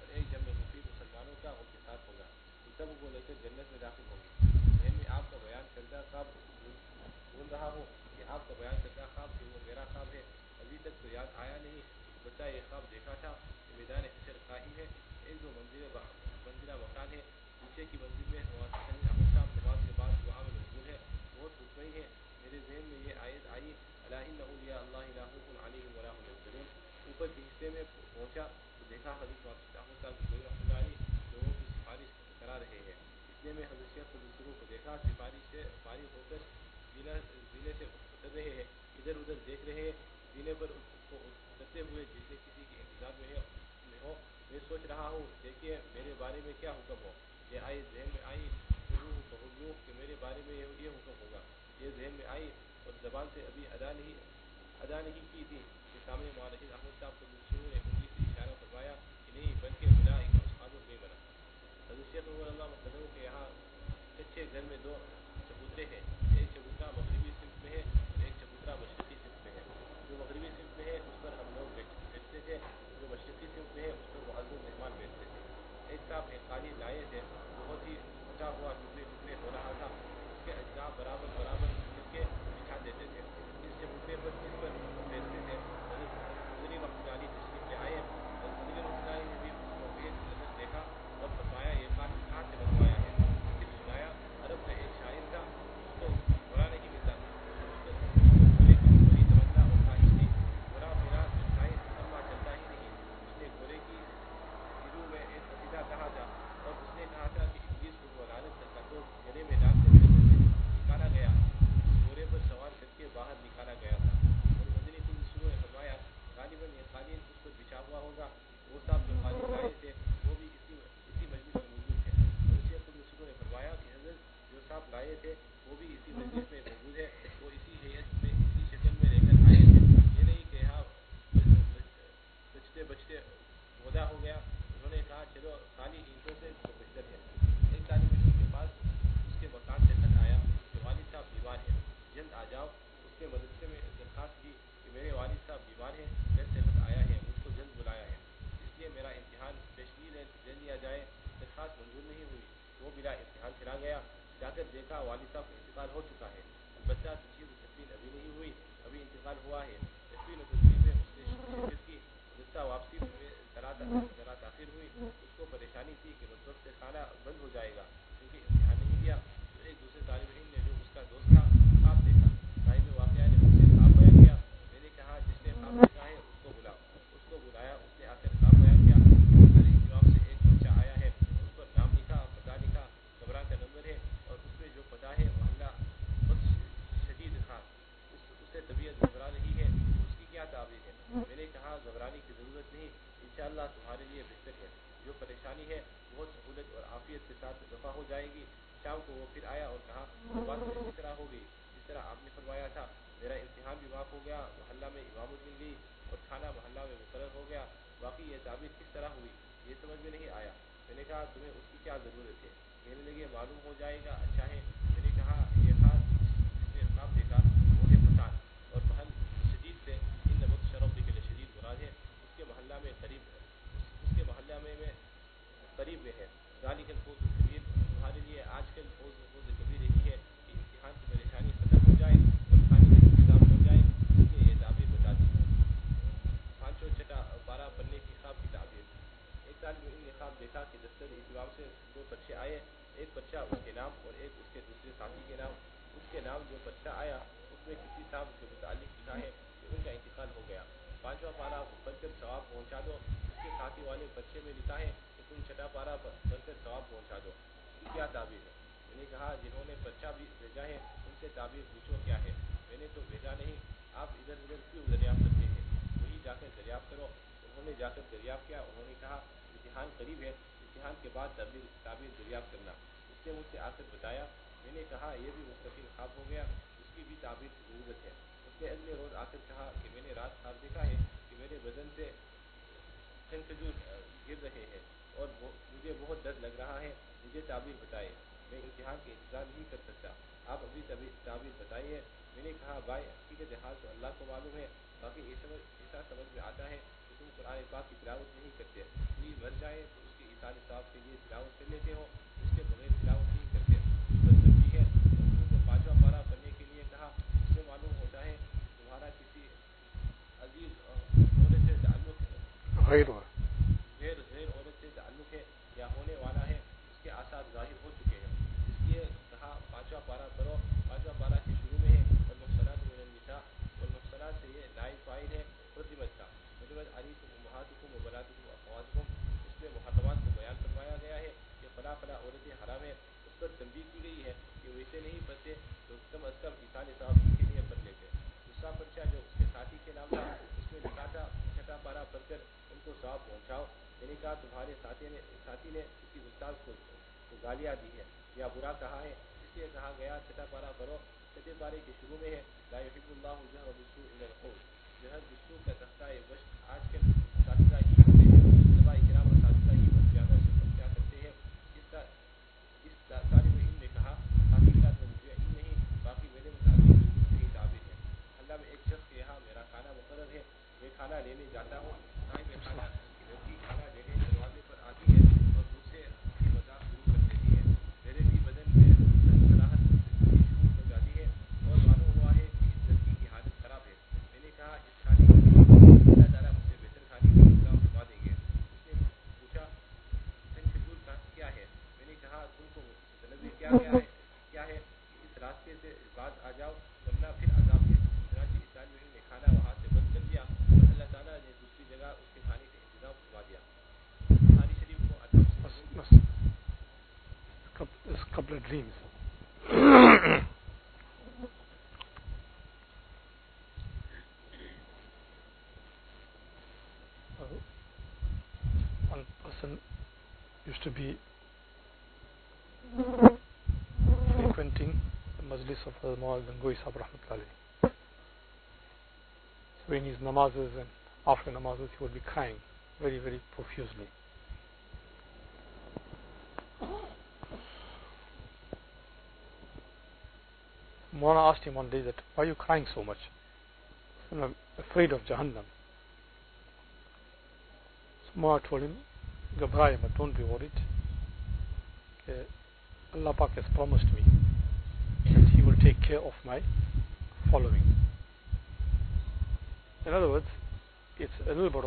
سب کو لے کر جنت میں داخل ہوں گے. ذہن میں آپ کا بیان بتا یہ خواب دیکھا تھا کہ میدان حشر قائم ہے، ایک دو منزلہ مکان ہے، نیچے کی منزل میں سنی احمد صاحب نماز کے بعد دعا میں مشغول ہے، بہت اٹھ گئی ہے۔ میرے ذہن میں یہ آیت آئی الا ان اولیاء اللہ لا خوف علیہم ولا هم يحزنون۔ اوپر کے حصے میں پہنچا تو دیکھا حضرت احمد صاحب کی رحمۃ اللہ علیہ لوگوں کی سفارش کرا رہے ہیں۔ اس لیے میں حضرت شیخ قدس کو دیکھا سفارش سے فارغ ہو کر زینے سے اتر رہے ہیں، ادھر ادھر دیکھ رہے ہیں، زینے پر اترتے ہوئے جیسے کسی کے انتظار میں ہو۔ میں سوچ رہا ہوں دیکھیے میرے بارے میں کیا حکم ہو۔ یہ آئی ذہن میں آئی کہ میرے بارے میں یہ حکم ہوگا، یہ ذہن میں آئی اور زبان سے ابھی ادا نہیں کی تھی کہ سامنے مولوی احمد صاحب کو شروع نے انگلی سے اشارہ فرمایا کہ نہیں بلکہ اولئک اصحاب المیمنہ۔ حضرت شیخ رضی اللہ مقدم کے یہاں کچے گھر میں دو چبوترے ہیں، ایک چبوترا مغربی سمت میں ہے اور ایک چبوترا مشرقی سمت میں ہے۔ جو مغربی سمت میں ہے اس پر ہم لوگ بیٹھتے تھے، جو مشرقی سمت میں ہے اس پر معزز مہمان بیٹھتے تھے۔ ایک صاحب ایک قالین لائے تھے، بہت ہی پھٹا ہوا ٹکڑے ہو رہا تھا، اس کے اجزاء برابر کر کے بچھا دیتے تھے، اس چبوترے پر جس پر بیٹھتے تھے۔ حضرت مدنی رحمۃ اللہ علیہ تشریف لے آئے اور مدنی رحمۃ اللہ علیہ نے بھی اس کو ایک نظر دیکھا اور فرمایا یہ قالین کہاں سے بنوایا ہے؟ پھر سنایا عرب میں ایک شاعر تھا، اس کو گھوڑا نہیں ملتا تھا، اس کو گھوڑے کی بڑی تمنا اور خواہش تھی، گھوڑا میرا دکھائے اما چلتا ہی نہیں۔ اس نے گھوڑے کی سیرو میں ایک قصیدہ کہا تھا اور اس نے کہا تھا کہ ابلیس کو وہ لعنت کا کندو گلے میں ڈال کر جنت سے نکالا گیا تو اس گھوڑے پر سوار کر کے باہر نکالا گیا تھا۔ اور مدنی قدس نے فرمایا غالباً یہ قالین اس پر بچھا ہوا ہوگا۔ وہ صاحب جو قالین لائے تھے وہ بھی اسی مجلس میں موجود تھے۔ حضرت شیخ قدس نے فرمایا کہ حضرت جو صاحب لائے تھے وہ بھی اسی مجلس میں موجود ہے، وہ اسی ہیئت میں اسی شکل میں لے کر آئے تھے، یہ نہیں کہ یہاں بچتے مودا ہو گیا۔ انہوں نے کہا چلو خالی اینٹوں سے تو بہتر ہے۔ ایک طالب علم کے پاس اس کے مکان سے خط آیا کہ والد صاحب بیمار ہیں، جلد آ جاؤ۔ اس نے مدرسے میں درخواست کی کہ میرے والد صاحب بیمار ہیں، گھر سے خط آیا ہے، مجھ کو جلد بلایا ہے، اس لیے میرا امتحان پیشگی لے لیا جائے۔ درخواست منظور نہیں ہوئی، وہ بلا امتحان چلا گیا، جا کر دیکھا والد صاحب کا انتقال ہو چکا ہے، البتہ تجہیز و تکفین ابھی نہیں ہوئی، ابھی انتقال ہوا ہے۔ تکفین و تدفین میں اس نے شرکت کی، البتہ واپسی میں ذرا تاخیر ہوئی، اس کو پریشانی تھی کہ مطبخ سے کھانا بند ہو جائے گا کیونکہ امتحان نہیں دیا۔ تو ایک دوسرے طالب علم نے جو اس کا دوست تھا خواب دیکھا، صاحب واقعہ نے مجھ سے خواب بیان کیا، میں نے کہا جس نے خواب دیکھا ہے اس کو بلاؤ۔ اس کو بلایا، اس نے آ کر خواب بیان کیا کہ مدنی اہتمام سے ایک بچہ آیا ہے، اس پر نام لکھا، پتہ لکھا، کمرہ کا نمبر ہے اور اس میں جو پتہ ہے محلہ بخش شدید خان، اسے طبیعت گھبرا رہی ہے، اس کی کیا تعبیر ہے؟ میں نے کہا گھبرانے کی ضرورت نہیں، انشاءاللہ تمہارے لیے بہتر ہے، جو پریشانی ہے بہت سہولت اور عافیت کے ساتھ دفع ہو جائے گی۔ شام کو وہ پھر آیا اور کہا بات تو اسی طرح ہو گئی جس طرح آپ نے فرمایا تھا، میرا امتحان بھی معاف ہو گیا، محلہ میں امامت مل گئی اور کھانا محلہ میں مقرر ہو گیا، باقی یہ تعبیر کس طرح ہوئی یہ سمجھ میں نہیں آیا۔ میں نے کہا تمہیں اس کی کیا ضرورت ہے؟ کہنے لگے معلوم ہو جائے گا، اچھا ہے۔ میں نے کہا یہ خاص جس نے خواب دیکھا وہ ہے پٹھان اور محل شدید سے ان بطش ربک لشدید مراد ہے، اس کے محلہ میں قریب میں ہے۔ ذالک الفوز الکبیر، تمہارے لیے آج کل فوز کبیر یہی ہے کہ امتحان کی پریشانی ختم ہو جائے اور کھانے کا انتظام ہو جائے، اس لیے یہ تعبیر بتا دی۔ 5 پارہ پڑھنے کی خواب کی تعبیر۔ ایک طالب علم نے خواب دیکھا کہ دفتر اہتمام سے 2 پرچے آئے، ایک پرچہ اس کے نام اور ایک اس کے دوسرے ساتھی کے نام۔ اس کے نام جو پرچہ آیا اس میں کسی صاحب کے متعلق لکھا ہے کہ ان کا انتقال ہو گیا، 5واں پارہ پڑھ کر ثواب پہنچا دو۔ اس کے ساتھی والے پرچے میں لکھا ہے کہ تم 6 پارہ پڑھ کر ثواب پہنچا دو، اس کی کیا تعبیر ہے؟ میں نے کہا جنہوں نے پرچہ بھی بھیجا ہے ان سے تعبیر پوچھو کیا ہے، میں نے تو بھیجا نہیں، آپ ادھر ادھر کیوں دریافت کرتے ہیں، وہی جا کر دریافت کرو۔ انہوں نے جا کر دریافت کیا، انہوں نے کہا امتحان قریب ہے، امتحان کے بعد تعبیر دریافت کرنا۔ اس نے مجھ سے آ کر بتایا، میں نے کہا یہ بھی مستقل خواب ہو گیا، اس کی بھی تعبیر کی ضرورت ہے۔ اس نے اگلے روز آ کر کہا کہ میں نے رات خواب دیکھا ہے کہ میرے بدن سے کھجور گر رہے ہیں اور مجھے بہت درد لگ رہا ہے، مجھے تعبیر بتائے، میں امتحان کے انتظار نہیں کر سکتا، آپ ابھی تعبیر بتائیے۔ میں نے کہا بھائی حقیقت حال تو اللہ کو معلوم ہے، باقی ایسا سمجھ میں آتا ہے کہ تم قرآن پاک کی تلاوت نہیں کرتے، کوئی مر جائے تو اس کے ایصال ثواب کے لیے تلاوت کر لیتے ہو، اس کے بغیر تلاوت نہیں کرتے، اس پر تنبیہ ہے۔ اور تم کو 5واں پارہ پڑھنے کے لیے کہا، اس سے معلوم ہوتا ہے تمہارا کسی عزیز عورت سے تعلق गैर हुआ, गैर औरत से ताल्लुक है या होने वाला है, उसके आसार जाहिर हो चुके हैं, इसलिए कहा पांचवा पारा करो। पांचवा पारा के शुरू में है और मुहसनात मिनन निसा, और मुहसनात से ये नाइब फाइल है हुर्रिमत का, हुर्रिमत अलैकुम उम्महातुकुम व बनातुकुम व अख्वातुकुम, इसमें मुहर्रमात को बयान फरमाया गया है कि फला फला औरतें हराम है। उस पर तंबीह की गई है कि वैसे नहीं पढ़ते तो कम अज कम इसाल साहब के लिए पढ़ लेते। दूसरा पर्चा जो उसके साथी के नाम था उसमें लिखा था छठा पारा पढ़कर उनको सवाब पहुँचाओ। मैंने कहा तुम्हारे साथी ने किसी उस्ताद को गालियाँ दी है या बुरा कहा है, इसलिए कहा गया छठा पारा पढ़ो। छठे पारे के शुरू में है ला युहिब्बुल्लाहु जहरा बिस्सूइ मिनल कौल, जहर बिस्सू का तख्ता है वश आजकल असातिज़ा ही होते हैं, तलबा इकराम असातिज़ा ही पर ज़्यादा शिरकत क्या करते हैं। इस तालिब इल्म ने कहा हकीकत में मुझे इल्म नहीं, बाकी मेरे मुताबिक बिल्कुल सही ताबीर है। अल्लाह में एक शख्स के यहाँ मेरा खाना मुकर्रर है, मैं खाना लेने जाता हूँ, साहिब खाना की लड़की खाना लेने दरवाजे पर आती है और मुझसे हंसी मजाक शुरू कर देती है। मेरे भी बदन में सनसनाहट शुरू हो जाती है और मालूम हुआ है कि इस लड़की की हालत खराब है। मैंने कहा इस खाने की अल्लाह ताला मुझसे बेहतर खाने का इंतजाम फरमा देंगे। उसने पूछा तनशुल का क्या है। मैंने कहा तुमको मुतनज़्ज़िह क्या है कि इस रास्ते से बाज आ जाओ वरना फिर अजाब है। चुनांचे इस तालिब ने खाना वहाँ से बंद कर दिया और अल्लाह ताला ने दूसरी जगह उसके खाने का इंतजाम फरमा दिया। बुखारी शरीफ को This couple of dreams. One person used to be frequenting the majlis of Al-Mu'adh Gangohi Sahib Rahmatullahi. So in his namazes and after namazes he would be crying very, very profusely. Mawlana asked him one day that, why are you crying so much? I'm afraid of Jahannam. So Mawlana told him, Ghabraye mat, don't be worried. Allah Pak has promised me that He will take care of my following. In other words, it's a little bit of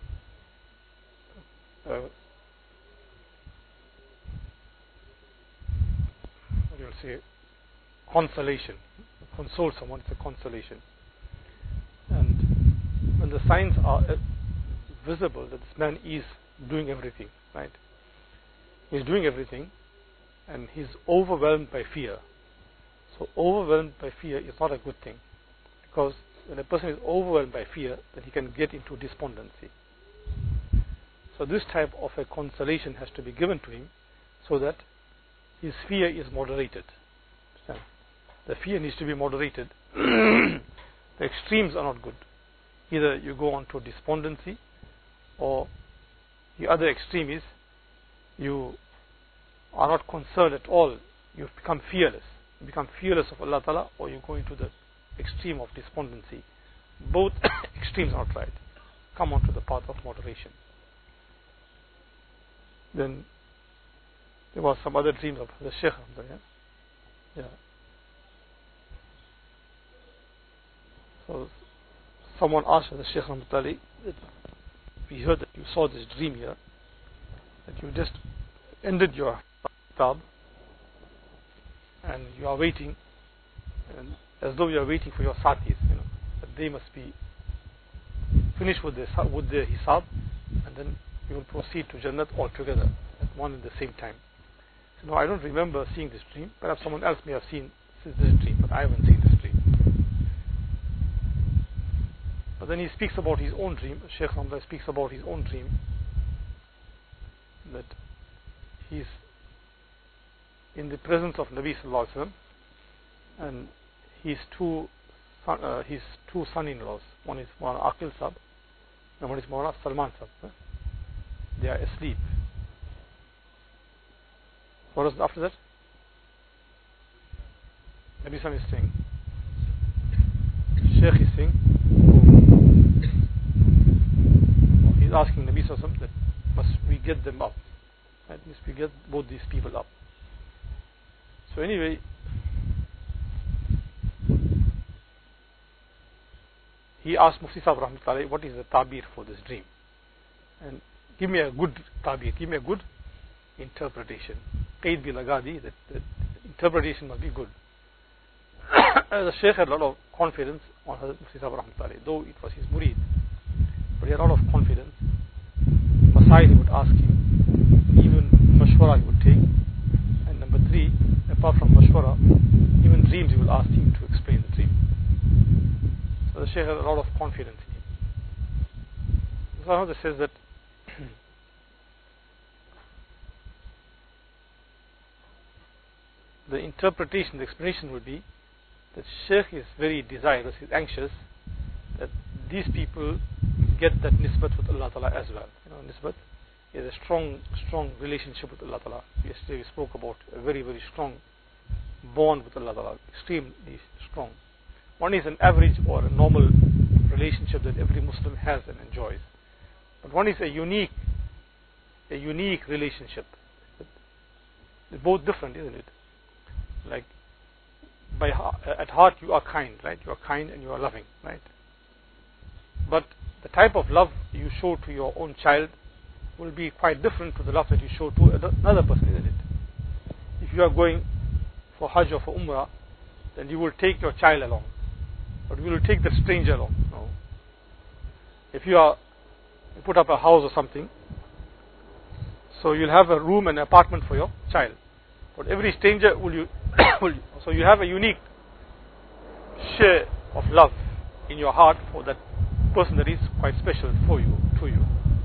what do you say, consolation. Console someone, it's a consolation. And when the signs are visible that this man is doing everything, right? He's doing everything and he's overwhelmed by fear. So overwhelmed by fear is not a good thing, because when a person is overwhelmed by fear, then he can get into despondency. So this type of a consolation has to be given to him so that his fear is moderated. The fear needs to be moderated. The extremes are not good. Either you go on to despondency, or the other extreme is you are not concerned at all. You become fearless. You become fearless of Allah Ta'ala, or you go into the extreme of despondency. Both extremes are not right. Come onto the path of moderation. Then there was some other dreams of the Shaykh. Yeah. So someone asked the Shaykh Rahmatullahi, we heard that you saw this dream here, that you just ended your kitab and you are waiting, and as though you are waiting for your satis, that they must be finished with their hisab, and then you will proceed to Jannat altogether at one and the same time. So no, I don't remember seeing this dream. Perhaps someone else may have seen this dream, but I haven't seen this dream. But then he speaks about his own dream. Shaykh Hamza speaks about his own dream, that he's in the presence of Nabi Sallallahu Alaihi Wasallam, and his two son-in-laws. One is Maulana Aqil Sahib, and one is Maulana Salman Sahib. They are asleep. What was after that? Nabi Sallam is saying, Shaykh is saying, he's asking Nabi Sallam that must we get them up? Right? Must we get both these people up? So anyway, he asked Mufti Sahib Rahmatullahi, what is the ta'bir for this dream? and give me a good tabir, give me a good interpretation. Qaid bi lagadi, that the interpretation must be good. The Shaykh had a lot of confidence on Hazrat Mufti Sahib Rahmatullahi, though it was his murid, but he had a lot of confidence. Masail he would ask him, even mashwara he would take, and number 3, apart from mashwara, even dreams he will ask him to explain the dream. So the Shaykh had a lot of confidence in him. So Ahmad says that the interpretation, the explanation would be that Shaykh is very desirous, is anxious that these people get that nisbat with Allah Ta'ala as well. Nisbat is a strong relationship with Allah Ta'ala. Yesterday we spoke about a very, very strong bond with Allah Ta'ala, extremely strong. One is an average or a normal relationship that every Muslim has and enjoys. But one is a unique relationship. They're both different, isn't it? Like, at heart you are kind, right? You are kind and you are loving, right? But the type of love you show to your own child will be quite different to the love that you show to another person, isn't it? If you are going for Hajj or for Umrah, then you will take your child along, but you will take the stranger along. No. If you put up a house or something, so you'll have a room and an apartment for your child, but every stranger will you so you have a unique share of love in your heart for that person that is quite special to you,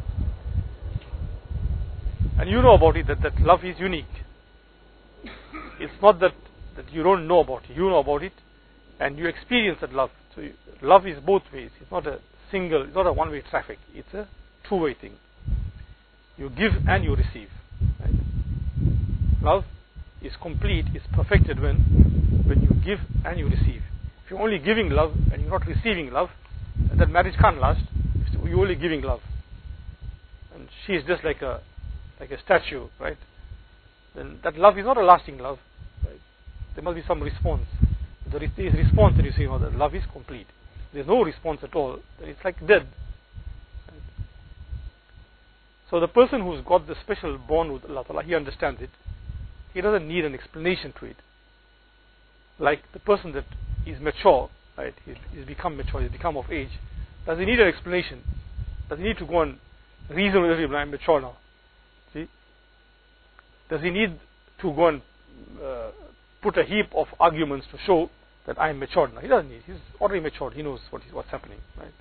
and you know about it, that love is unique. It's not that you don't know about it, you know about it and you experience that love. So love is both ways. It's not it's not a one-way traffic, it's a two-way thing. You give and you receive, right? Love is complete, is perfected when you give and you receive. If you're only giving love and you're not receiving love, then that marriage can't last. You're only giving love and she is just like a statue, right? Then that love is not a lasting love, right? There must be some response. There is response that you see, that love is complete. There's no response at all, then it's like dead. Right? So the person who's got the special bond with Allah Ta'ala, he understands it. He doesn't need an explanation to it. Like the person that is mature, right? He's become mature, he's become of age. Does he need an explanation? Does he need to go and reason with him? I'm mature now. See? Does he need to go and put a heap of arguments to show that I am matured now? He doesn't need. He's already matured. He knows what's happening, right?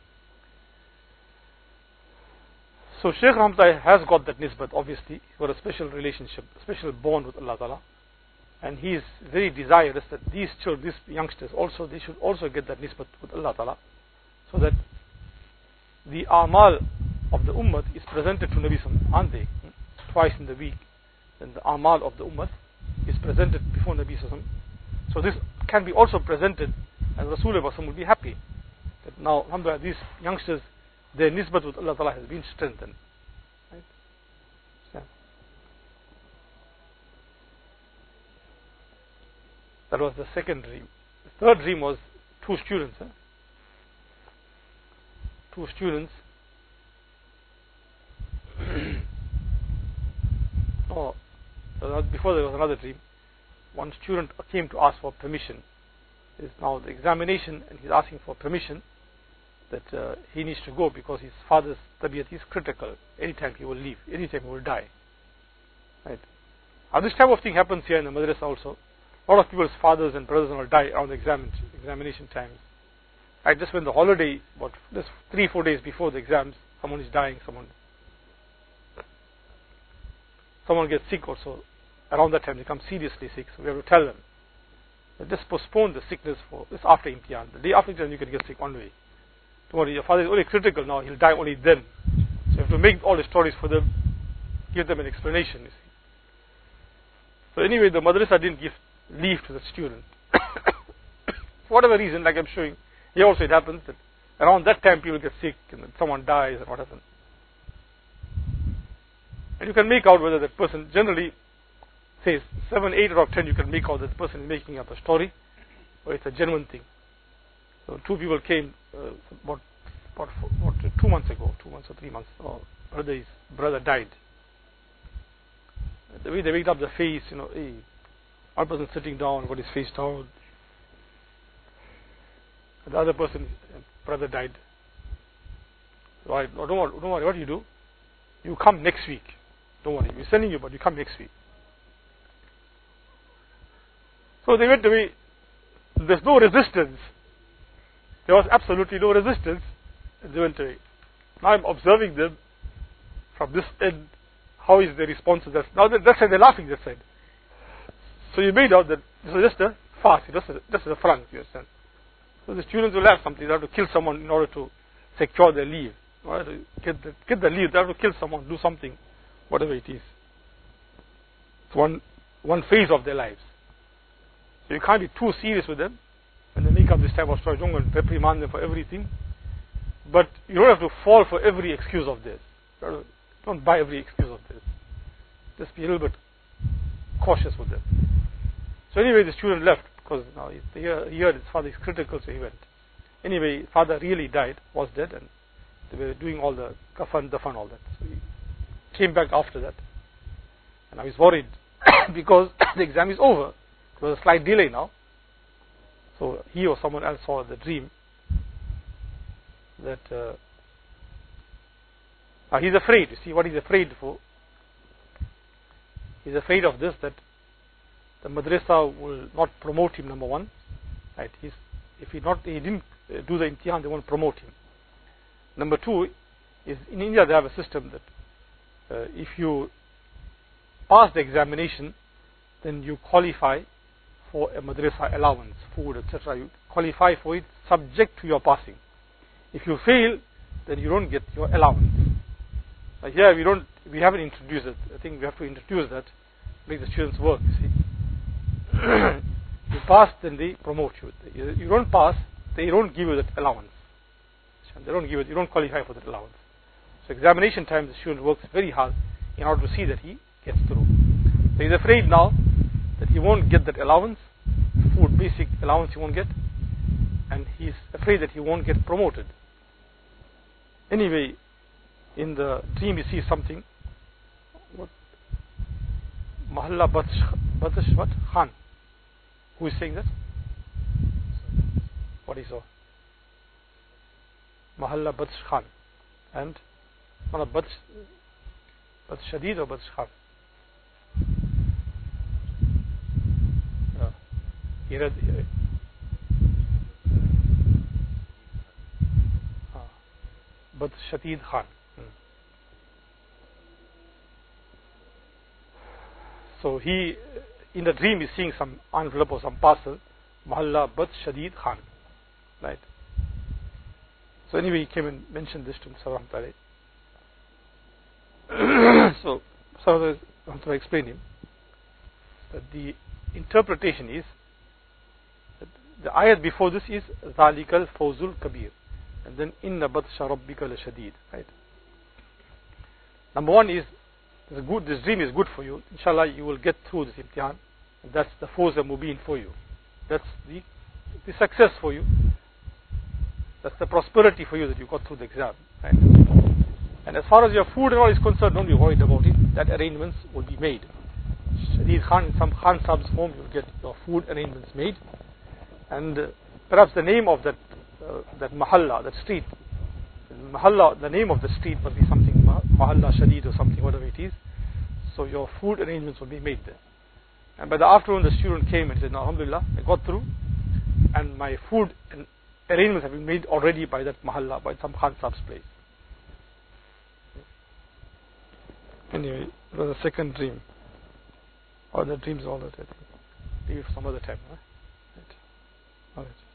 So Shaykh Rahmatullahi has got that nisbat, obviously. He's got a special relationship, a special bond with Allah Ta'ala. And he is very desirous that these youngsters also, they should also get that nisbat with Allah Ta'ala, so that the amal of the ummah is presented to Nabi Sallallahu, aren't they? Twice in the week. Then the amal of the ummah is presented before Nabi Sallallahu. So this can be also presented, and Rasulullah will be happy that now, alhamdulillah, these youngsters, their nisbat with Allah Ta'ala has been strengthened. Right? Yeah. That was the second dream. The third dream was two students. Two students. Before there was another dream. One student came to ask for permission. It's now the examination, and he's asking for permission that he needs to go because his father's tabiyat is critical. Anytime he will leave, anytime he will die. Right? Now this type of thing happens here in the madrasa also. A lot of people's fathers and brothers will die around the examination times. Right? Just when the holiday, about just 3-4 days before the exams, someone is dying, someone gets sick also. Around that time they become seriously sick, so we have to tell them that just postpone the sickness for this after imtihan. The day after imtihan you can get sick one way. Tomorrow your father is only critical now, he'll die only then. So you have to make all the stories for them, give them an explanation, you see. So anyway, the madrasa didn't give leave to the student. For whatever reason, like I'm showing, here also it happens that around that time people get sick and then someone dies and what happens. And you can make out whether that person generally says 7, 8 out of 10 you can make out that the person is making up a story or it's a genuine thing. So two people came about 2 months ago, 2 months or 3 months, his brother died. The way they picked up the face, one person sitting down, got his face down. The other person, brother died. So don't worry, what do you do? You come next week. Don't worry, we're sending you, but you come next week. So they went away. There's no resistance. There was absolutely no resistance, and they went away. Now I'm observing them from this end. How is their response to that? Now that side they're laughing, that side. So you made out that this was just a farce, just a front, you understand? So the students will have something. They have to kill someone in order to secure their leave. In order to get the leave, they have to kill someone, do something, whatever it is. It's one phase of their lives. So you can't be too serious with them. When they make up this type of story, don't go and reprimand them for everything. But you don't have to fall for every excuse of this. Don't buy every excuse of this. Just be a little bit cautious with them. So anyway, the student left because now he heard his father is critical, so he went. Anyway, father really died, was dead, and they were doing all the kafan, dafan, all that. So he came back after that. And I was worried because the exam is over. There was a slight delay now. So he or someone else saw the dream that he's afraid. You see what he's afraid for? He's afraid of this, that the madrasa will not promote him, number one. Right? If he didn't do the imtihan, they won't promote him. Number two is, in India they have a system that if you pass the examination, then you qualify for a madrasa allowance, food, etc. You qualify for it subject to your passing. If you fail, then you don't get your allowance. Here we haven't introduced it. I think we have to introduce that, make the students work. You see, you pass, then they promote you. You don't pass, they don't give you that allowance. They don't give it. You don't qualify for that allowance. So examination time, the student works very hard in order to see that he gets through. So he's afraid now that he won't get that allowance, food, basic allowance he won't get, and he's afraid that he won't get promoted. Anyway, in the dream he sees something. What? Mahalla Batash what? Khan. Who is saying that? What he saw? Mahalla Batash Khan. And not a Batash Shadid or Batash Khan? He read Batash Shadid Khan. So he, in the dream, is seeing some envelope or some parcel, Mahalla Batash Shadid Khan. Right? So anyway, he came and mentioned this to Mr. Rahmatullah. So Mr. Rahmatullah explained him that the interpretation is that the ayat before this is Zalikal Fawzul Kabir, and then Inna Batsha Rabbika Lashadid. Right? Number one is this dream is good for you. Inshallah, you will get through this imtihan, and that's the Fawz al-Mubin for you. That's the success for you. That's the prosperity for you that you got through the exam. Right? And as far as your food and all is concerned, don't be worried about it. That arrangements will be made. Shadid Khan, in some Khan Sahib's home, you'll get your food arrangements made. And perhaps the name of that mahalla, that street, mahalla, the name of the street must be something, Mahalla Shadid or something, whatever it is. So your food arrangements will be made there. And by the afternoon, the student came and said, no, alhamdulillah, I got through, and my food and arrangements have been made already by that mahalla, by some Khan Sahib's place. Anyway, it was a second dream. Or the dreams all that, I think. Leave it for some other time. Huh? Right. All right.